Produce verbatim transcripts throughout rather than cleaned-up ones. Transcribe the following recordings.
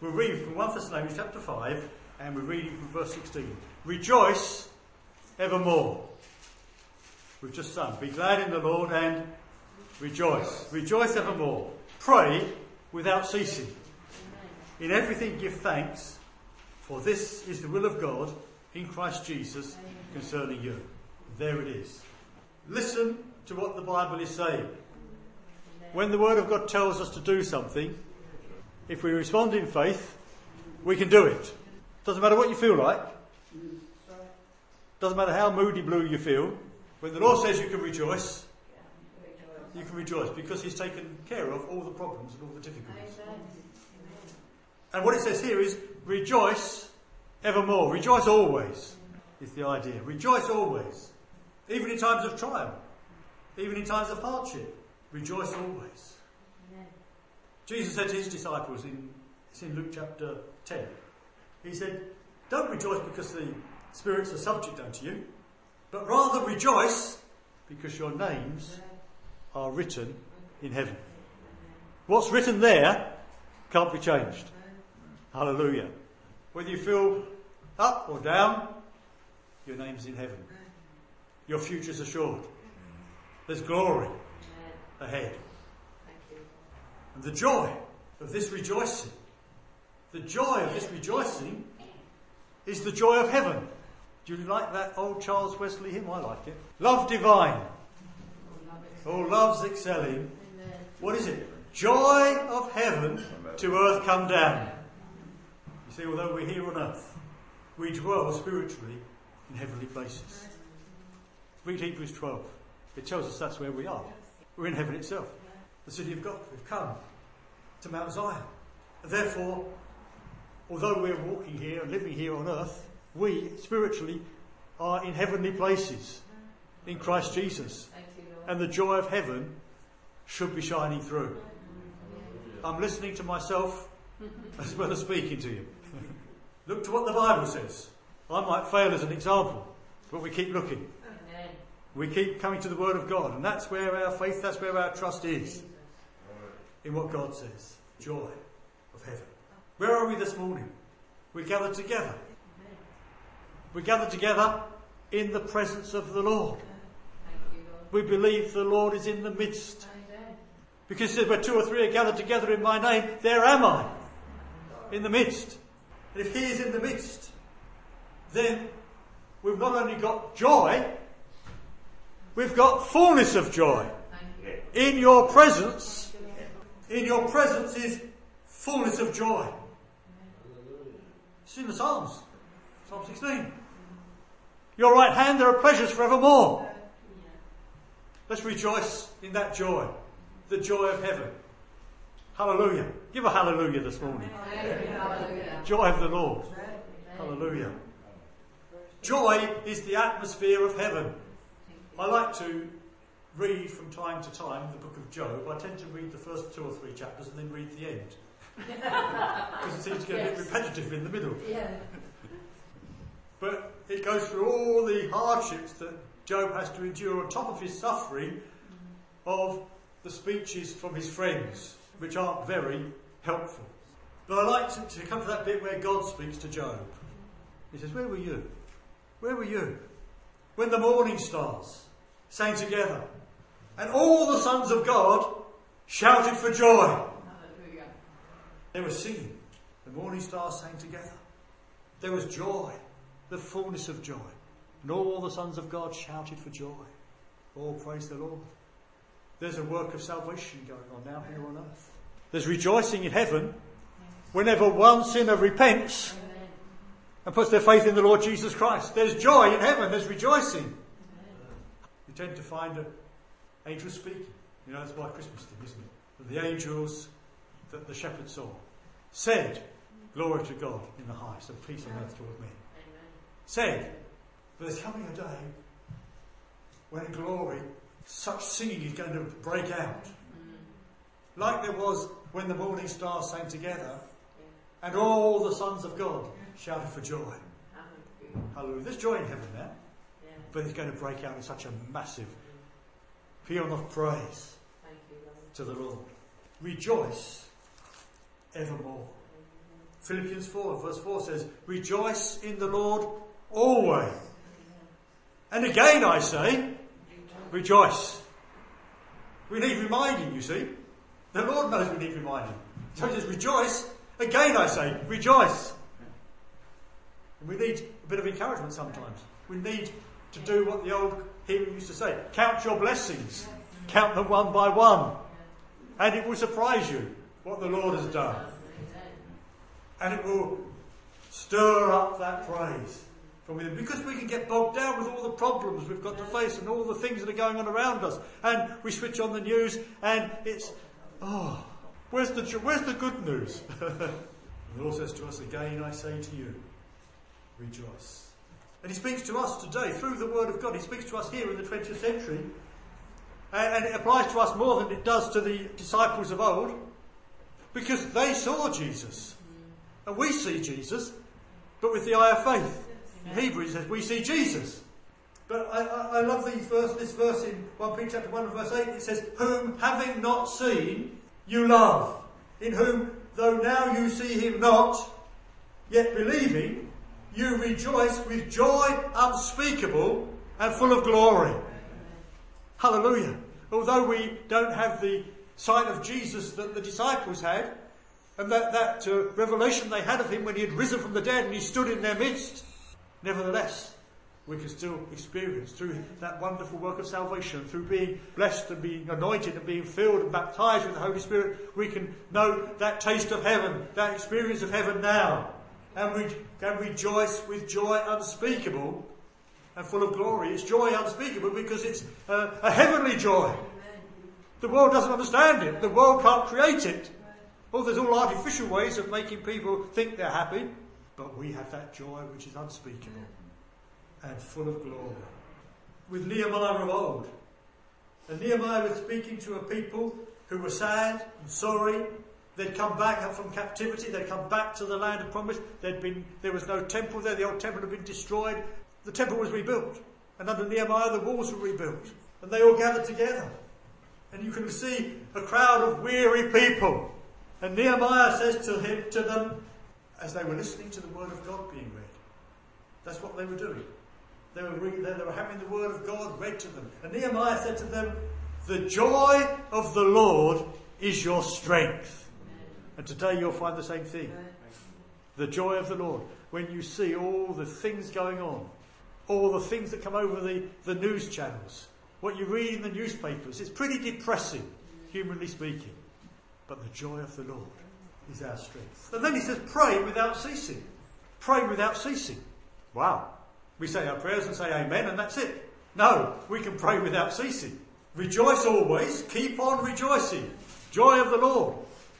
We're reading from First Thessalonians chapter five, and we're reading from verse sixteen. Rejoice evermore. We've just sung, be glad in the Lord and rejoice. Rejoice evermore. Pray without ceasing. In everything give thanks, for this is the will of God in Christ Jesus concerning you. There it is. Listen to what the Bible is saying. When the Word of God tells us to do something, if we respond in faith, we can do it. Doesn't matter what you feel like. Doesn't matter how moody blue you feel. When the Lord says you can rejoice, you can rejoice because He's taken care of all the problems and all the difficulties. And what it says here is rejoice evermore. Rejoice always is the idea. Rejoice always. Even in times of trial. Even in times of hardship. Rejoice always. Amen. Jesus said to his disciples, in, it's in Luke chapter ten, he said, don't rejoice because the spirits are subject unto you, but rather rejoice because your names are written in heaven. What's written there can't be changed. Hallelujah. Whether you feel up or down, your name's in heaven. Your future's assured. There's glory ahead. And the joy of this rejoicing, the joy of this rejoicing is the joy of heaven. Do you like that old Charles Wesley hymn? I like it. Love divine. Oh, love's excelling. What is it? Joy of heaven to earth come down. You see, although we're here on earth, we dwell spiritually in heavenly places. Read Hebrews twelve. It tells us that's where we are. We're in heaven itself. The city of God. We've come to Mount Zion. And therefore, although we're walking here and living here on earth, we spiritually are in heavenly places in Christ Jesus. And the joy of heaven should be shining through. I'm listening to myself as well as speaking to you. Look to what the Bible says. I might fail as an example, but we keep looking. We keep coming to the Word of God, and that's where our faith, that's where our trust is. In what God says. Joy of heaven. Where are we this morning? We gathered together. We gathered together in the presence of the Lord. We believe the Lord is in the midst. Because he says, where two or three are gathered together in my name, there am I. In the midst. And if he is in the midst, then we've not only got joy, we've got fullness of joy. In your presence, in your presence is fullness of joy. It's in the Psalms. Psalm sixteen. Your right hand, there are pleasures forevermore. Let's rejoice in that joy. The joy of heaven. Hallelujah. Give a hallelujah this morning. Hallelujah. Joy of the Lord. Hallelujah. Joy is the atmosphere of heaven. I like to read from time to time the book of Job. I tend to read the first two or three chapters and then read the end. Because it seems to get yes. a bit repetitive in the middle. Yeah. But it goes through all the hardships that Job has to endure on top of his suffering of the speeches from his friends, which aren't very helpful. But I like to, to come to that bit where God speaks to Job. He says, where were you? Where were you? When the morning stars sang together and all the sons of God shouted for joy. Hallelujah. They were singing. The morning stars sang together. There was joy, the fullness of joy. And all the sons of God shouted for joy. Oh, praise the Lord. There's a work of salvation going on now here on earth. There's rejoicing in heaven whenever one sinner repents and puts their faith in the Lord Jesus Christ. There's joy in heaven. There's rejoicing. You tend to find an angel speaking. You know, that's by Christmas thing, isn't it? The angels that the shepherd saw said, glory to God in the highest and peace on earth toward men. Said, but there's coming a day when in glory such singing is going to break out. Like there was when the morning stars sang together and all the sons of God shouted for joy. Hallelujah. There's joy in heaven now. But it's going to break out in such a massive peal of praise to the Lord. Rejoice evermore. Philippians four, verse four says, rejoice in the Lord always. And again I say, rejoice. We need reminding, you see. The Lord knows we need reminding. So he says, rejoice. Again I say, rejoice. And we need a bit of encouragement sometimes. We need to do what the old hymn used to say. Count your blessings. Count them one by one. And it will surprise you what the Lord has done. And it will stir up that praise from within. Because we can get bogged down with all the problems we've got to face and all the things that are going on around us. And we switch on the news and it's, oh, where's the, where's the good news? The Lord says to us, again I say to you, rejoice. And he speaks to us today through the word of God. He speaks to us here in the twentieth century. And, and it applies to us more than it does to the disciples of old. Because they saw Jesus. And we see Jesus, but with the eye of faith. In Hebrews it says, we see Jesus. But I, I, I love these verse, this verse in First Peter chapter one verse eight. It says, whom having not seen, you love. In whom, though now you see him not, yet believing, you rejoice with joy unspeakable and full of glory. Hallelujah. Although we don't have the sight of Jesus that the disciples had, and that, that uh, revelation they had of him when he had risen from the dead and he stood in their midst, nevertheless, we can still experience through that wonderful work of salvation, through being blessed and being anointed and being filled and baptized with the Holy Spirit, we can know that taste of heaven, that experience of heaven now. And we can rejoice with joy unspeakable and full of glory. It's joy unspeakable because it's uh, a heavenly joy. The world doesn't understand it. The world can't create it. Oh, there's all artificial ways of making people think they're happy. But we have that joy which is unspeakable and full of glory. With Nehemiah of old. And Nehemiah was speaking to a people who were sad and sorry. They'd come back from captivity. They'd come back to the land of promise. There'd been, there was no temple there. The old temple had been destroyed. The temple was rebuilt. And under Nehemiah, the walls were rebuilt. And they all gathered together. And you can see a crowd of weary people. And Nehemiah says to him, to them, as they were listening to the word of God being read. That's what they were doing. They were, reading, they were having the word of God read to them. And Nehemiah said to them, the joy of the Lord is your strength. And today you'll find the same thing. The joy of the Lord. When you see all the things going on, all the things that come over the, the news channels, what you read in the newspapers, it's pretty depressing, humanly speaking. But the joy of the Lord is our strength. And then he says, pray without ceasing. Pray without ceasing. Wow. We say our prayers and say amen and that's it. No, we can pray without ceasing. Rejoice always. Keep on rejoicing. Joy of the Lord.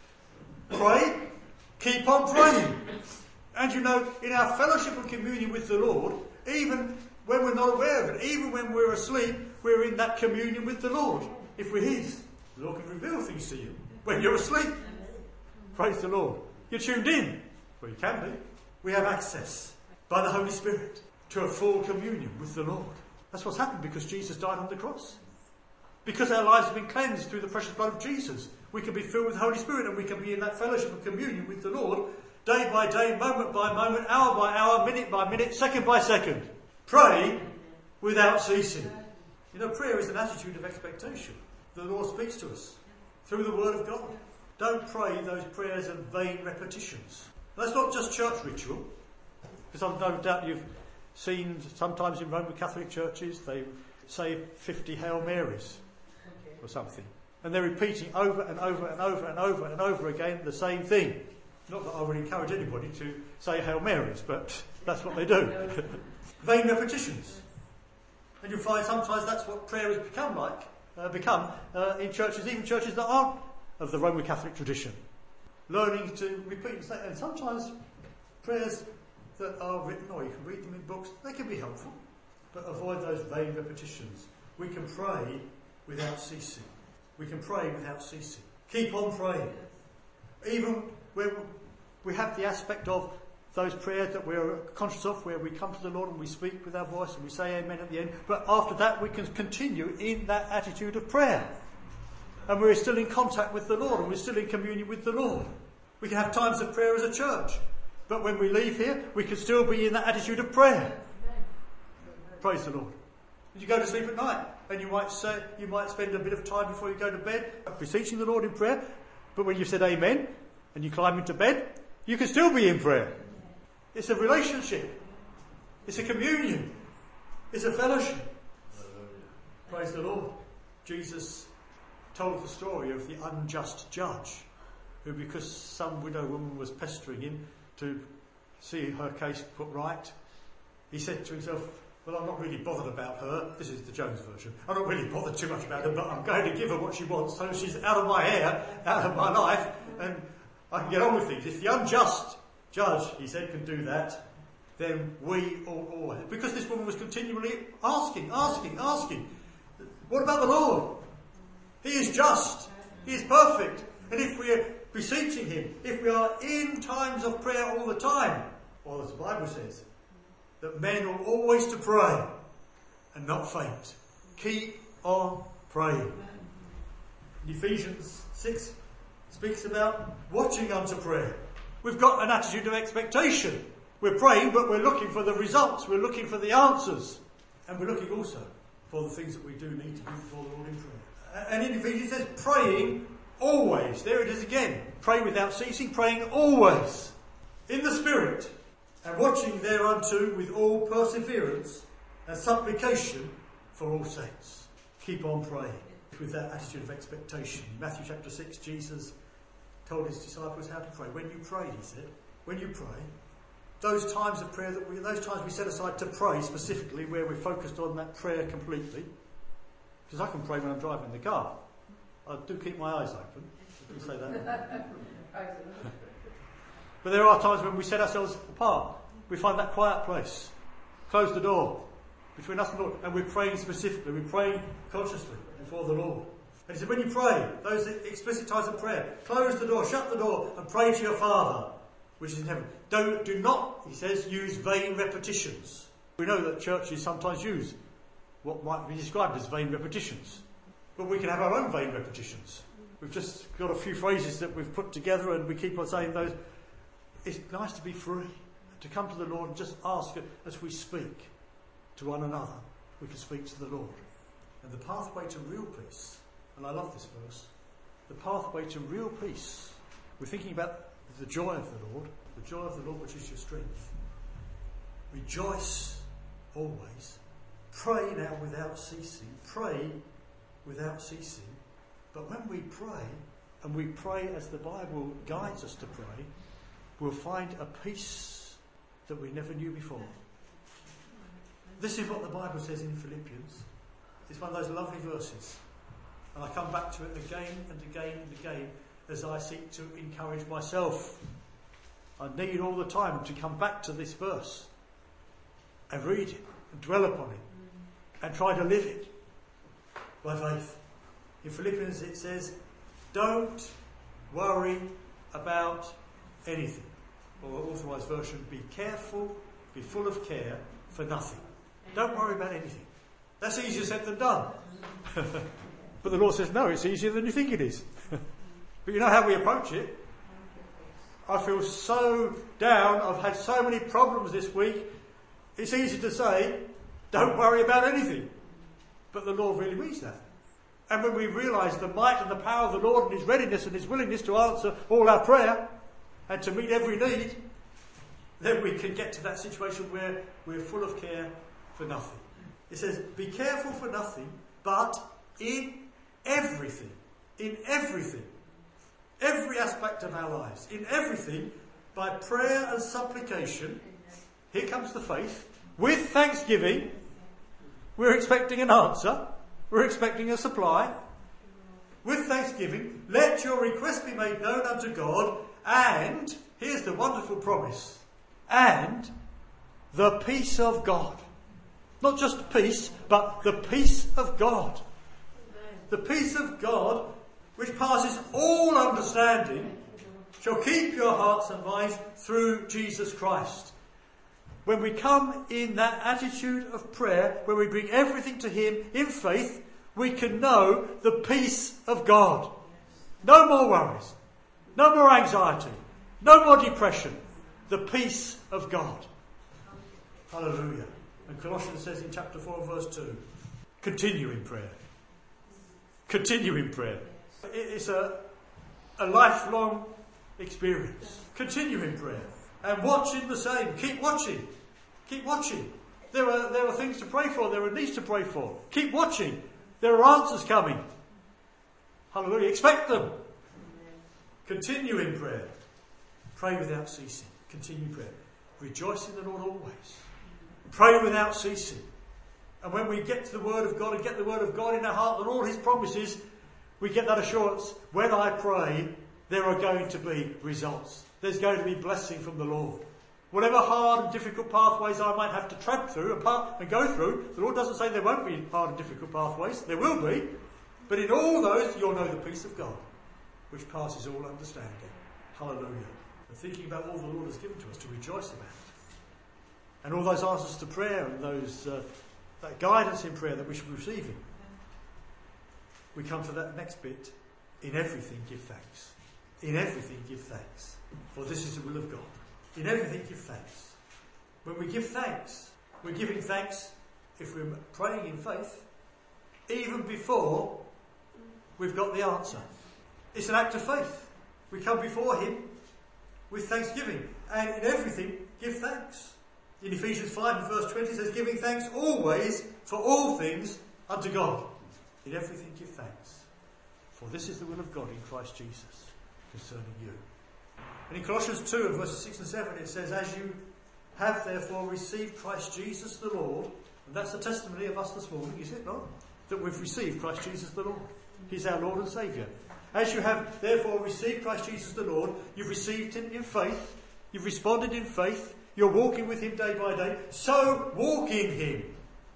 Pray. Keep on praying. And you know, in our fellowship and communion with the Lord, even when we're not aware of it, even when we're asleep, we're in that communion with the Lord. If we're his, the Lord can reveal things to you when you're asleep. Praise the Lord. You're tuned in. Well, you can be. We have access by the Holy Spirit to a full communion with the Lord. That's what's happened because Jesus died on the cross. Because our lives have been cleansed through the precious blood of Jesus, we can be filled with the Holy Spirit and we can be in that fellowship and communion with the Lord day by day, moment by moment, hour by hour, minute by minute, second by second. Pray without ceasing. You know, prayer is an attitude of expectation. The Lord speaks to us through the Word of God. Don't pray those prayers of vain repetitions. That's not just church ritual, because I've no doubt you've seen sometimes in Roman Catholic churches they say fifty Hail Marys or something. And they're repeating over and over and over and over and over again the same thing. Not that I would encourage anybody to say Hail Marys, but that's what they do. Vain repetitions. And you'll find sometimes that's what prayer has become like, uh, become uh, in churches, even churches that aren't of the Roman Catholic tradition. Learning to repeat and say, and sometimes prayers that are written, or you can read them in books, they can be helpful. But avoid those vain repetitions. We can pray without ceasing. We can pray without ceasing. Keep on praying. Even when we have the aspect of those prayers that we're conscious of, where we come to the Lord and we speak with our voice and we say amen at the end. But after that, we can continue in that attitude of prayer. And we're still in contact with the Lord and we're still in communion with the Lord. We can have times of prayer as a church But when we leave here, we can still be in that attitude of prayer. Praise the Lord. You go to sleep at night, and you might say, you might spend a bit of time before you go to bed beseeching the Lord in prayer. But when you've said amen, and you climb into bed, you can still be in prayer. It's a relationship. It's a communion. It's a fellowship. Praise the Lord. Jesus told the story of the unjust judge, who, because some widow woman was pestering him to see her case put right, he said to himself, well, I'm not really bothered about her. This is the Jones version. I'm not really bothered too much about her, but I'm going to give her what she wants, so she's out of my hair, out of my life, and I can get on with things. If the unjust judge, he said, can do that, then we ought always. Because this woman was continually asking, asking, asking. What about the Lord? He is just. He is perfect. And if we are beseeching him, if we are in times of prayer all the time, well, as the Bible says, that men ought always to pray and not faint. Keep on praying. Ephesians six speaks about watching unto prayer. We've got an attitude of expectation. We're praying, but we're looking for the results. We're looking for the answers. And we're looking also for the things that we do need to do before the Lord in prayer. And in Ephesians it says, praying always. There it is again. Pray without ceasing, praying always. In the Spirit. And watching thereunto with all perseverance and supplication for all saints. Keep on praying with that attitude of expectation. In Matthew chapter six, Jesus told his disciples how to pray. When you pray, he said, when you pray, those times of prayer that we, those times we set aside to pray specifically, where we're focused on that prayer completely. Because I can pray when I'm driving the car. I do keep my eyes open. I can say that. But there are times when we set ourselves apart. We find that quiet place. Close the door between us and the Lord. And we're praying specifically. We're praying consciously before the Lord. And he said, when you pray, those explicit times of prayer, close the door, shut the door, and pray to your Father, which is in heaven. Don't, do not, he says, use vain repetitions. We know that churches sometimes use what might be described as vain repetitions. But we can have our own vain repetitions. We've just got a few phrases that we've put together and we keep on saying those. It's nice to be free, to come to the Lord and just ask it as we speak to one another. We can speak to the Lord. And the pathway to real peace, and I love this verse, the pathway to real peace, we're thinking about the joy of the Lord, the joy of the Lord which is your strength. Rejoice always. Pray now without ceasing. Pray without ceasing. But when we pray, and we pray as the Bible guides us to pray, we'll find a peace that we never knew before. This is what the Bible says in Philippians. It's one of those lovely verses. And I come back to it again and again and again as I seek to encourage myself. I need all the time to come back to this verse and read it and dwell upon it and try to live it by faith. In Philippians it says, don't worry about anything. Or authorised version, be careful, be full of care for nothing. Don't worry about anything. That's easier said than done. But the Lord says, no, it's easier than you think it is. But you know how we approach it? I feel so down, I've had so many problems this week. It's easy to say, don't worry about anything. But the Lord really means that. And when we realise the might and the power of the Lord and his readiness and his willingness to answer all our prayer and to meet every need, then we can get to that situation where we're full of care for nothing. It says, be careful for nothing, but in everything, in everything, every aspect of our lives, in everything, by prayer and supplication, here comes the faith, with thanksgiving, we're expecting an answer, we're expecting a supply. With thanksgiving, let your request be made known unto God, and, here's the wonderful promise, and the peace of God. Not just peace, but the peace of God. The peace of God, which passes all understanding, shall keep your hearts and minds through Jesus Christ. When we come in that attitude of prayer, where we bring everything to him in faith, we can know the peace of God. No more worries. No more anxiety. No more depression. the peace of God. Hallelujah. And Colossians says in chapter four, verse two, continue in prayer. Continue in prayer. It's a, a lifelong experience. Continue in prayer. And watching the same. Keep watching. Keep watching. There are, there are things to pray for. There are needs to pray for. Keep watching. There are answers coming. Hallelujah. Expect them. Continue in prayer. Pray without ceasing. Continue in prayer. Rejoice in the Lord always. Pray without ceasing. And when we get to the Word of God and get the Word of God in our heart and all His promises, we get that assurance. When I pray, there are going to be results. There's going to be blessing from the Lord. Whatever hard and difficult pathways I might have to tramp through and, part, and go through, the Lord doesn't say there won't be hard and difficult pathways. There will be. But in all those, you'll know the peace of God, which passes all understanding. Hallelujah. And thinking about all the Lord has given to us to rejoice about. And all those answers to prayer and those uh, that guidance in prayer that we should be receiving. We come to that next bit. In everything give thanks. In everything give thanks. For this is the will of God. In everything give thanks. When we give thanks, we're giving thanks if we're praying in faith, even before we've got the answer. It's an act of faith. We come before Him with thanksgiving. And in everything give thanks. In Ephesians five and verse twenty it says, giving thanks always for all things unto God. In everything give thanks. For this is the will of God in Christ Jesus concerning you. And in Colossians two and verses six and seven it says, as you have therefore received Christ Jesus the Lord, and that's the testimony of us this morning, is it not? That we've received Christ Jesus the Lord. He's our Lord and Saviour. As you have therefore received Christ Jesus the Lord, you've received Him in faith, you've responded in faith, you're walking with Him day by day, so walk in Him,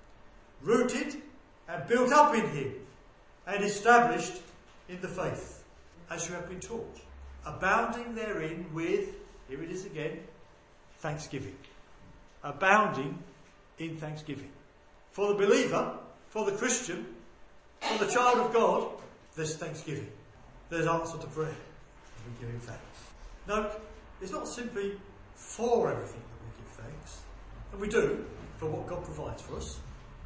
rooted and built up in Him, and established in the faith, as you have been taught, abounding therein with, here it is again, thanksgiving. Abounding in thanksgiving. For the believer, for the Christian, for the child of God, there's thanksgiving. There's answer to prayer. And we give Him thanks. Note, it's not simply for everything that we give thanks. And we do, for what God provides for us.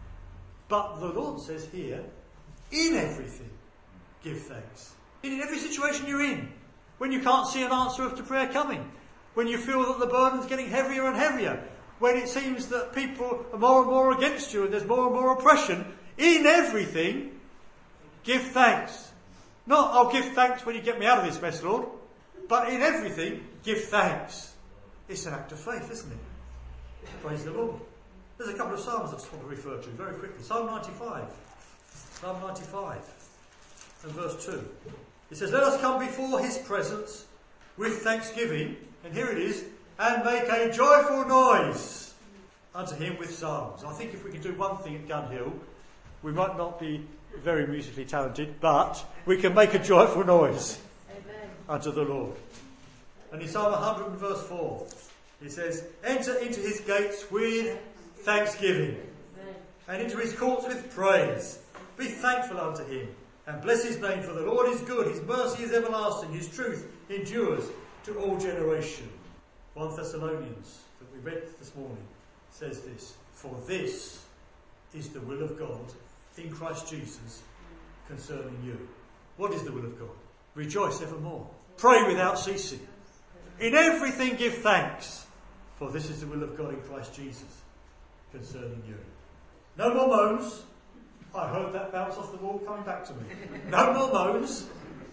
But the Lord says here, in everything, give thanks. In every situation you're in, when you can't see an answer to prayer coming, when you feel that the burden's getting heavier and heavier, when it seems that people are more and more against you and there's more and more oppression, in everything, give thanks. Not, I'll give thanks when you get me out of this mess, Lord, but in everything, give thanks. It's an act of faith, isn't it? Praise the Lord. There's a couple of psalms I just want to refer to very quickly. Psalm ninety-five. Psalm ninety-five and verse two. It says, let us come before His presence with thanksgiving, and here it is, and make a joyful noise unto Him with psalms. I think if we can do one thing at Gun Hill, we might not be very musically talented, but we can make a joyful noise Amen. Unto the Lord. And in Psalm one hundred verse four, it says, enter into His gates with thanksgiving, Amen. And into His courts with praise. Be thankful unto Him, and bless His name, for the Lord is good, His mercy is everlasting, His truth endures to all generation. First Thessalonians, that we read this morning, says this, for this is the will of God in Christ Jesus concerning you. What is the will of God? Rejoice evermore. Pray without ceasing. In everything give thanks, for this is the will of God in Christ Jesus concerning you. No more moans. I heard that bounce off the wall coming back to me. No more moans.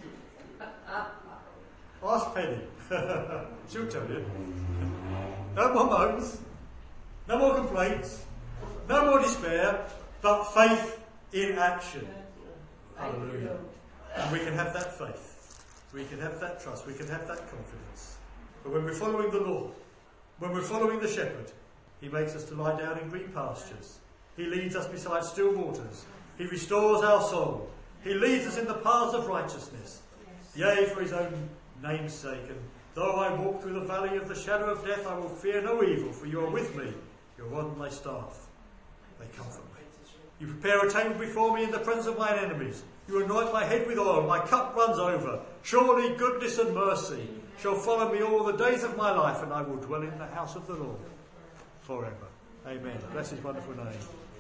Ask Penny. She'll tell you. No more moans. No more complaints. No more despair. But faith in action. Hallelujah. And we can have that faith. We can have that trust. We can have that confidence. But when we're following the Lord, when we're following the shepherd, He makes us to lie down in green pastures. He leads us beside still waters. He restores our soul. He leads us in the paths of righteousness. Yea, for His own name's sake. And though I walk through the valley of the shadow of death, I will fear no evil, for you are with me. Your rod and thy staff, they comfort me. You prepare a table before me in the presence of mine enemies. You anoint my head with oil. My cup runs over. Surely goodness and mercy shall follow me all the days of my life, and I will dwell in the house of the Lord forever. Amen. Bless his wonderful name.